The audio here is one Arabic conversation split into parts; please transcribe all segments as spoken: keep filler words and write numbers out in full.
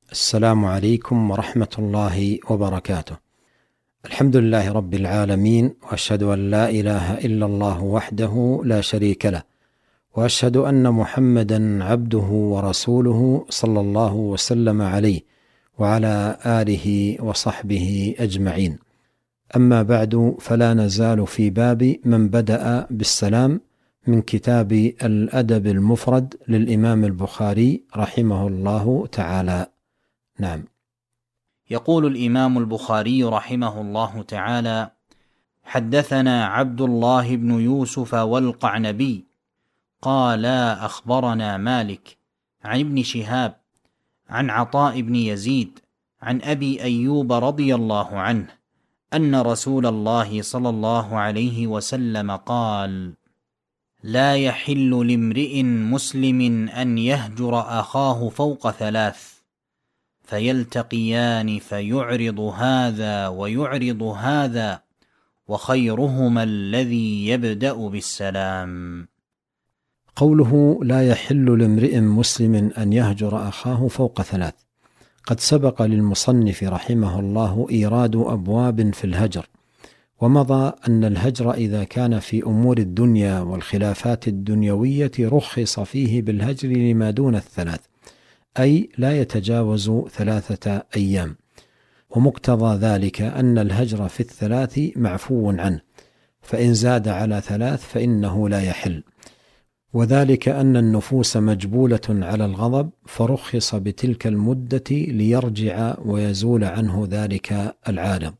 السلام عليكم ورحمة الله وبركاته. الحمد لله رب العالمين، وأشهد أن لا إله إلا الله وحده لا شريك له، وأشهد أن محمدا عبده ورسوله صلى الله وسلم عليه وعلى آله وصحبه أجمعين. أما بعد، فلا نزال في باب من بدأ بالسلام من كتاب الأدب المفرد للإمام البخاري رحمه الله تعالى. نعم. يقول الإمام البخاري رحمه الله تعالى: حدثنا عبد الله بن يوسف والقعنبي قال أخبرنا مالك عن ابن شهاب عن عطاء بن يزيد عن أبي أيوب رضي الله عنه أن رسول الله صلى الله عليه وسلم قال: لا يحل لامرئ مسلم أن يهجر أخاه فوق ثلاث، فيلتقيان فيعرض هذا ويعرض هذا، وخيرهما الذي يبدأ بالسلام. قوله لا يحل لامرئ مسلم أن يهجر أخاه فوق ثلاث، قد سبق للمصنف رحمه الله إيراد أبواب في الهجر، ومضى أن الهجر إذا كان في أمور الدنيا والخلافات الدنيوية رخص فيه بالهجر لما دون الثلاث، أي لا يتجاوز ثلاثة أيام، ومقتضى ذلك أن الهجر في الثلاث معفو عنه، فإن زاد على ثلاث فإنه لا يحل، وذلك أن النفوس مجبولة على الغضب، فرخص بتلك المدة ليرجع ويزول عنه ذلك العارض.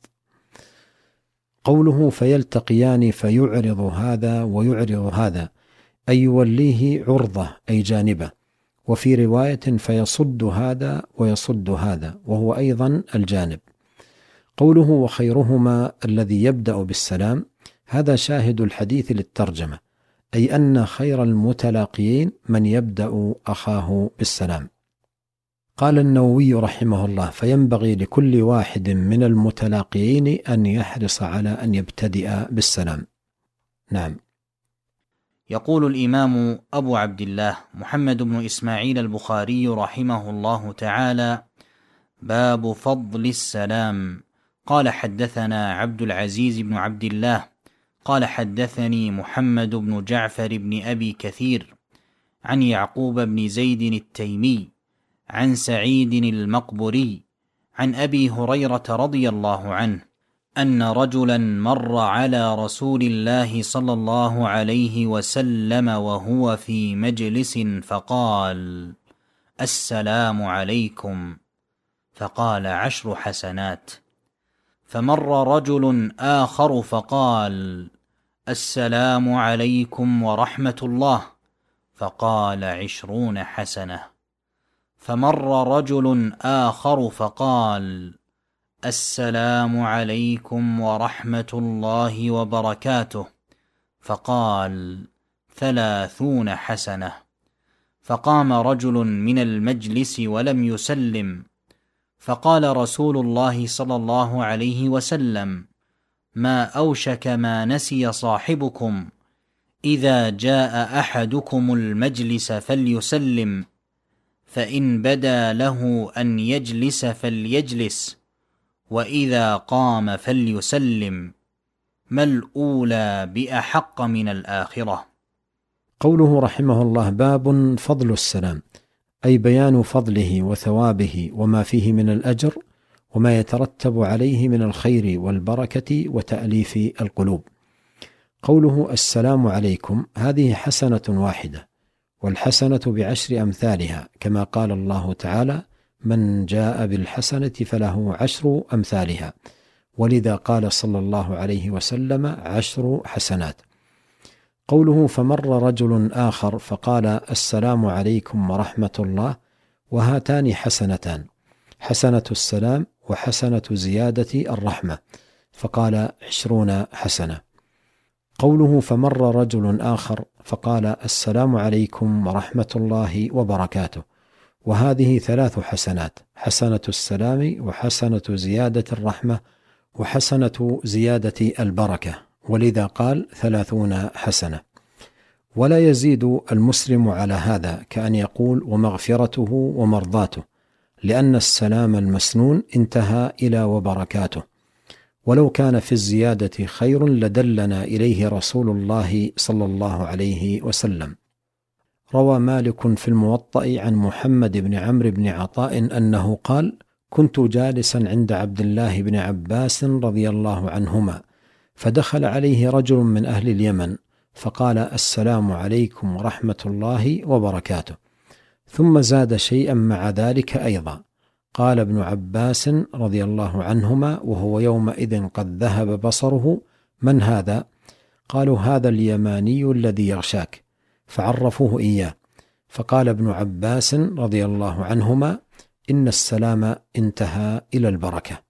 قوله فيلتقيان فيعرض هذا ويعرض هذا، أي يوليه عرضة أي جانبه، وفي رواية فيصد هذا ويصد هذا، وهو أيضا الجانب. قوله وخيرهما الذي يبدأ بالسلام، هذا شاهد الحديث للترجمة، أي أن خير المتلاقيين من يبدأ أخاه بالسلام. قال النووي رحمه الله: فينبغي لكل واحد من المتلاقيين أن يحرص على أن يبتدئ بالسلام. نعم. يقول الإمام أبو عبد الله محمد بن إسماعيل البخاري رحمه الله تعالى: باب فضل السلام. قال حدثنا عبد العزيز بن عبد الله قال حدثني محمد بن جعفر بن أبي كثير عن يعقوب بن زيد التيمي عن سعيد المقبري عن أبي هريرة رضي الله عنه أن رجلا مر على رسول الله صلى الله عليه وسلم وهو في مجلس فقال: السلام عليكم، فقال: عشر حسنات. فمر رجل آخر فقال: السلام عليكم ورحمة الله، فقال: عشرون حسنة. فمر رجل آخر فقال: السلام عليكم ورحمة الله وبركاته، فقال: ثلاثون حسنة. فقام رجل من المجلس ولم يسلم، فقال رسول الله صلى الله عليه وسلم: ما أوشك ما نسي صاحبكم، إذا جاء أحدكم المجلس فليسلم، فإن بدا له أن يجلس فليجلس، وإذا قام فليسلم، ما الأولى بأحق من الآخرة. قوله رحمه الله: باب فضل السلام، أي بيان فضله وثوابه وما فيه من الأجر وما يترتب عليه من الخير والبركة وتأليف القلوب. قوله السلام عليكم، هذه حسنة واحدة، والحسنة بعشر أمثالها، كما قال الله تعالى: من جاء بالحسنة فله عشر أمثالها، ولذا قال صلى الله عليه وسلم: عشر حسنات. قوله فمر رجل آخر فقال: السلام عليكم ورحمة الله، وهاتان حسنتان، حسنة السلام وحسنة زيادة الرحمة، فقال: عشرون حسنة. قوله فمر رجل آخر فقال: السلام عليكم ورحمة الله وبركاته، وهذه ثلاث حسنات، حسنة السلام وحسنة زيادة الرحمة وحسنة زيادة البركة، ولذا قال ثلاثون حسنة. ولا يزيد المسلم على هذا، كأن يقول ومغفرته ومرضاته، لأن السلام المسنون انتهى إلى وبركاته، ولو كان في الزيادة خير لدلنا إليه رسول الله صلى الله عليه وسلم. روى مالك في الموطأ عن محمد بن عمرو بن عطاء أنه قال: كنت جالسا عند عبد الله بن عباس رضي الله عنهما، فدخل عليه رجل من أهل اليمن فقال: السلام عليكم ورحمة الله وبركاته، ثم زاد شيئا مع ذلك أيضا. قال ابن عباس رضي الله عنهما وهو يومئذ قد ذهب بصره: من هذا؟ قالوا: هذا اليماني الذي يغشاك، فعرفوه إياه. فقال ابن عباس رضي الله عنهما: إن السلام انتهى إلى البركة.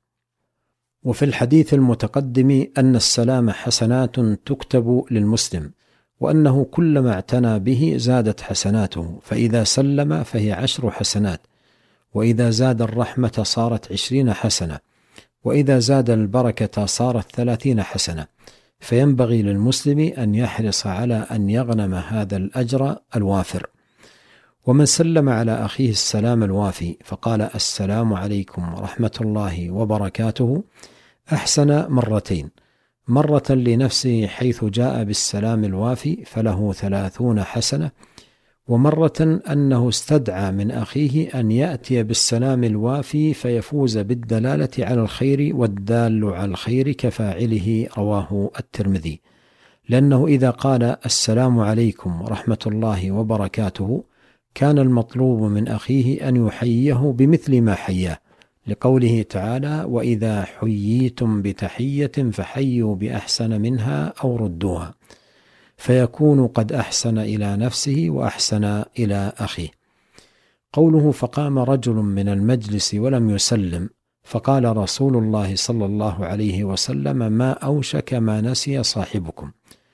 وفي الحديث المتقدم أن السلام حسنات تكتب للمسلم، وأنه كلما اعتنى به زادت حسناته، فإذا سلم فهي عشر حسنات، وإذا زاد الرحمة صارت عشرين حسنة، وإذا زاد البركة صارت ثلاثين حسنة. فينبغي للمسلم أن يحرص على أن يغنم هذا الأجر الوافر. ومن سلم على أخيه السلام الوافي فقال: السلام عليكم ورحمة الله وبركاته، أحسن مرتين، مرة لنفسه حيث جاء بالسلام الوافي فله ثلاثون حسنة، ومرة أنه استدعى من أخيه أن يأتي بالسلام الوافي فيفوز بالدلالة على الخير، والدال على الخير كفاعله. رواه الترمذي. لأنه إذا قال: السلام عليكم ورحمة الله وبركاته، كان المطلوب من أخيه أن يحييه بمثل ما حياه، لقوله تعالى: وإذا حييتم بتحية فحيوا بأحسن منها أو ردوها، فيكون قد أحسن إلى نفسه وأحسن إلى أخيه. قوله: فقام رجل من المجلس ولم يسلم، فقال رسول الله صلى الله عليه وسلم: ما أوشك ما نسي صاحبكم.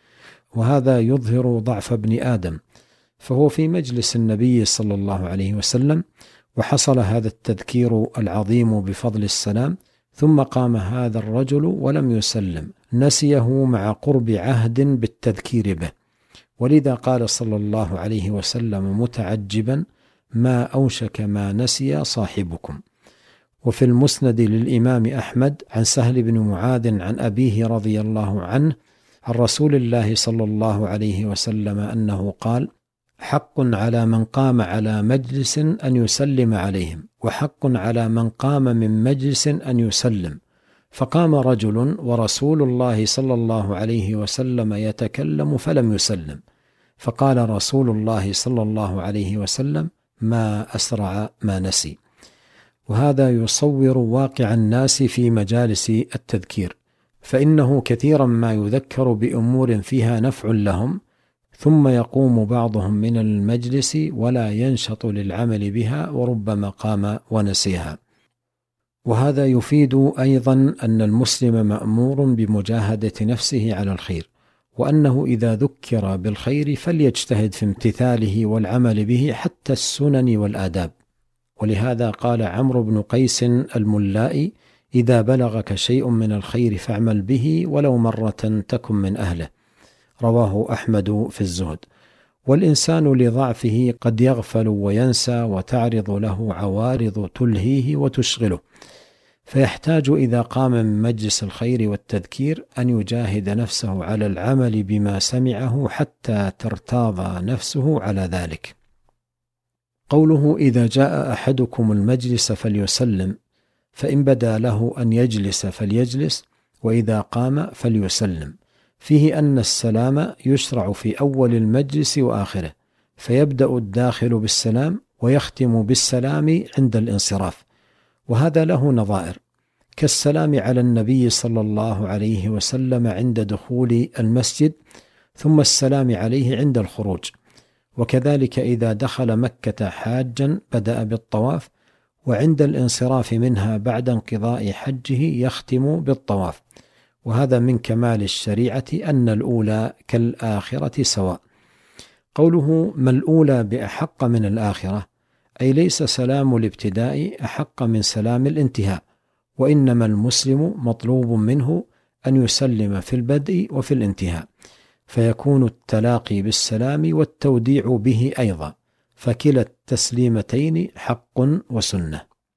وهذا يظهر ضعف ابن آدم، فهو في مجلس النبي صلى الله عليه وسلم، وحصل هذا التذكير العظيم بفضل السلام، ثم قام هذا الرجل ولم يسلم، نسيه مع قرب عهد بالتذكير به، ولذا قال صلى الله عليه وسلم متعجبا: ما أوشك ما نسي صاحبكم. وفي المسند للإمام أحمد عن سهل بن معاذ عن أبيه رضي الله عنه عن رسول الله صلى الله عليه وسلم أنه قال: حق على من قام على مجلس أن يسلم عليهم، وحق على من قام من مجلس أن يسلم. فقام رجل ورسول الله صلى الله عليه وسلم يتكلم فلم يسلم، فقال رسول الله صلى الله عليه وسلم: ما أسرع ما نسي. وهذا يصور واقع الناس في مجالس التذكير، فإنه كثيرا ما يذكر بأمور فيها نفع لهم، ثم يقوم بعضهم من المجلس ولا ينشط للعمل بها، وربما قام ونسيها. وهذا يفيد أيضا أن المسلم مأمور بمجاهدة نفسه على الخير، وأنه إذا ذكر بالخير فليجتهد في امتثاله والعمل به حتى السنن والآداب. ولهذا قال عمرو بن قيس الملائي: إذا بلغك شيء من الخير فاعمل به ولو مرة تكن من أهله. رواه أحمد في الزهد. والإنسان لضعفه قد يغفل وينسى، وتعرض له عوارض تلهيه وتشغله، فيحتاج إذا قام من مجلس الخير والتذكير أن يجاهد نفسه على العمل بما سمعه حتى ترتاض نفسه على ذلك. قوله: إذا جاء أحدكم المجلس فليسلم، فإن بدا له أن يجلس فليجلس، وإذا قام فليسلم، فيه أن السلام يشرع في أول المجلس وآخره، فيبدأ الداخل بالسلام ويختم بالسلام عند الانصراف. وهذا له نظائر، كالسلام على النبي صلى الله عليه وسلم عند دخول المسجد، ثم السلام عليه عند الخروج. وكذلك إذا دخل مكة حاجا بدأ بالطواف، وعند الانصراف منها بعد انقضاء حجه يختم بالطواف. وهذا من كمال الشريعة أن الأولى كالآخرة سواء. قوله: ما الأولى بأحق من الآخرة، أي ليس سلام الابتداء أحق من سلام الانتهاء، وإنما المسلم مطلوب منه أن يسلم في البدء وفي الانتهاء، فيكون التلاقي بالسلام والتوديع به أيضا، فكلا التسليمتين حق وسنة.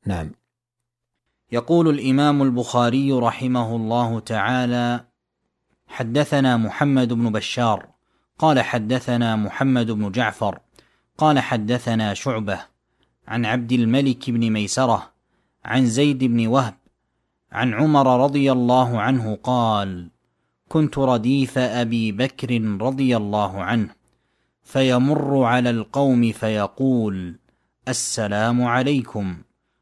نعم. يقول الإمام البخاري رحمه الله تعالى: حدثنا محمد بن بشار قال حدثنا محمد بن جعفر قال حدثنا شعبة عن عبد الملك بن ميسرة عن زيد بن وهب عن عمر رضي الله عنه قال: كنت رديف أبي بكر رضي الله عنه، فيمر على القوم فيقول: السلام عليكم،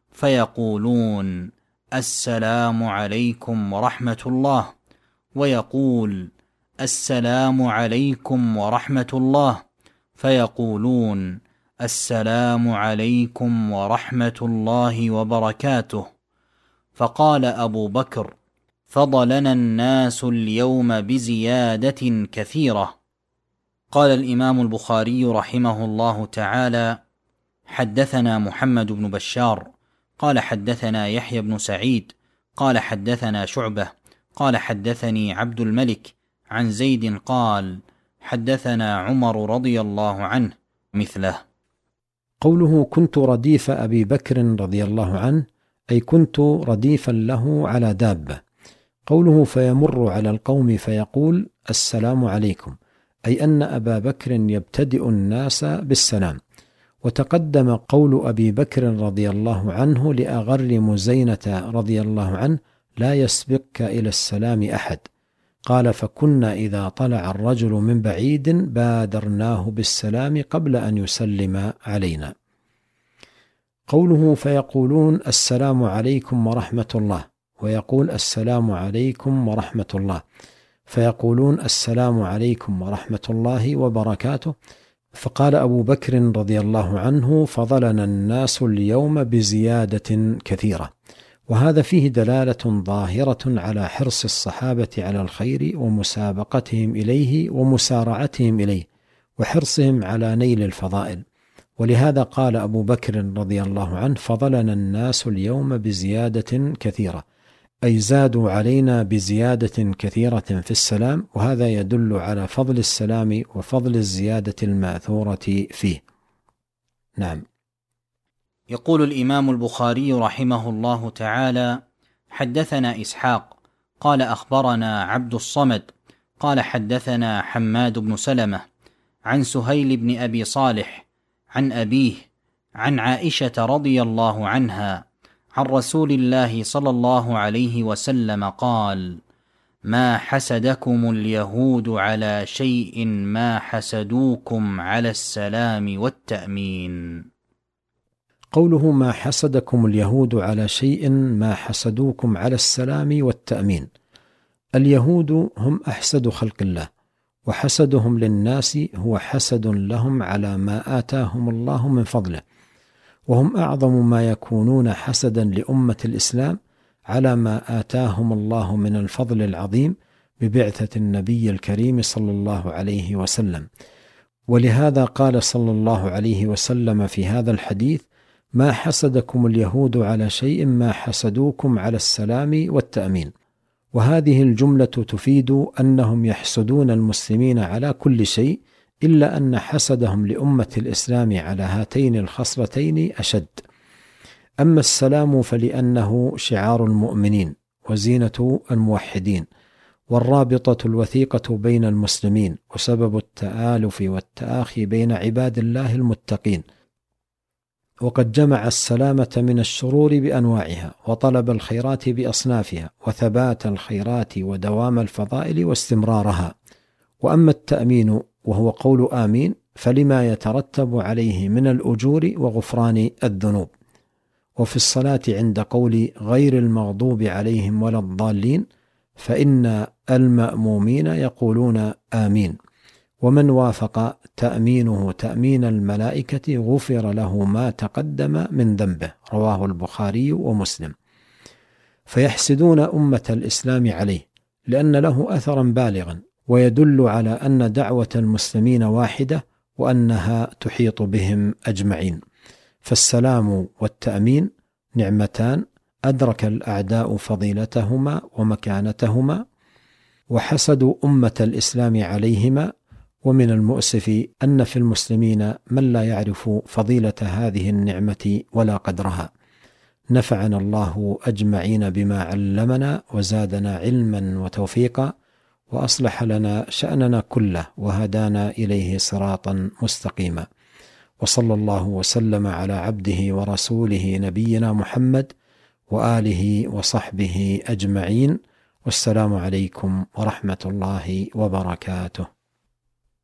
فيقولون: السلام عليكم ورحمة الله، ويقول: السلام عليكم ورحمة الله، فيقولون: السلام عليكم ورحمة الله وبركاته. فقال أبو بكر: فضلنا الناس اليوم بزيادة كثيرة. قال الإمام البخاري رحمه الله تعالى: حدثنا محمد بن بشار قال حدثنا يحيى بن سعيد قال حدثنا شعبة قال حدثني عبد الملك عن زيد قال: حدثنا عمر رضي الله عنه مثله. قوله كنت رديف أبي بكر رضي الله عنه، أي كنت رديفا له على دابة. قوله فيمر على القوم فيقول: السلام عليكم، أي أن أبا بكر يبتدئ الناس بالسلام. وتقدم قول أبي بكر رضي الله عنه لأغر مزينة رضي الله عنه: لا يسبقك إلى السلام أحد. قال: فكنا إذا طلع الرجل من بعيد بادرناه بالسلام قبل أن يسلم علينا. قوله فيقولون: السلام عليكم ورحمة الله، ويقول: السلام عليكم ورحمة الله، فيقولون: السلام عليكم ورحمة الله وبركاته. فقال أبو بكر رضي الله عنه: فضلنا الناس اليوم بزيادة كثيرة. وهذا فيه دلالة ظاهرة على حرص الصحابة على الخير ومسابقتهم إليه ومسارعتهم إليه وحرصهم على نيل الفضائل. ولهذا قال أبو بكر رضي الله عنه: فضلنا الناس اليوم بزيادة كثيرة، أي زادوا علينا بزيادة كثيرة في السلام. وهذا يدل على فضل السلام وفضل الزيادة الماثورة فيه. نعم. يقول الإمام البخاري رحمه الله تعالى: حدثنا إسحاق قال أخبرنا عبد الصمد قال حدثنا حماد بن سلمة عن سهيل بن أبي صالح عن أبيه عن عائشة رضي الله عنها عن رسول الله صلى الله عليه وسلم قال: ما حسدكم اليهود على شيء ما حسدوكم على السلام والتأمين. قوله ما حسدكم اليهود على شيء ما حسدوكم على السلام والتأمين. اليهود هم أحسد خلق الله، وحسدهم للناس هو حسد لهم على ما آتاهم الله من فضله، وهم أعظم ما يكونون حسدا لأمة الإسلام على ما آتاهم الله من الفضل العظيم ببعثة النبي الكريم صلى الله عليه وسلم. ولهذا قال صلى الله عليه وسلم في هذا الحديث: ما حسدكم اليهود على شيء ما حسدوكم على السلام والتأمين. وهذه الجملة تفيد أنهم يحسدون المسلمين على كل شيء، إلا أن حسدهم لأمة الإسلام على هاتين الخصلتين أشد. أما السلام فلأنه شعار المؤمنين وزينة الموحدين والرابطة الوثيقة بين المسلمين وسبب التآلف والتآخي بين عباد الله المتقين، وقد جمع السلامة من الشرور بأنواعها وطلب الخيرات بأصنافها وثبات الخيرات ودوام الفضائل واستمرارها. وأما التأمين وهو قول آمين فلما يترتب عليه من الأجور وغفران الذنوب. وفي الصلاة عند قول غير المغضوب عليهم ولا الضالين فإن المأمومين يقولون آمين، ومن وافق تأمينه تأمين الملائكة غفر له ما تقدم من ذنبه. رواه البخاري ومسلم. فيحسدون أمة الإسلام عليه لأن له أثرا بالغا، ويدل على أن دعوة المسلمين واحدة وأنها تحيط بهم أجمعين. فالسلام والتأمين نعمتان أدرك الأعداء فضيلتهما ومكانتهما، وحسدوا أمة الإسلام عليهما. ومن المؤسف أن في المسلمين من لا يعرف فضيلة هذه النعمة ولا قدرها. نفعنا الله أجمعين بما علمنا وزادنا علما وتوفيقا، وأصلح لنا شأننا كله وهدانا إليه صراطا مستقيما. وصلى الله وسلم على عبده ورسوله نبينا محمد وآله وصحبه أجمعين، والسلام عليكم ورحمة الله وبركاته.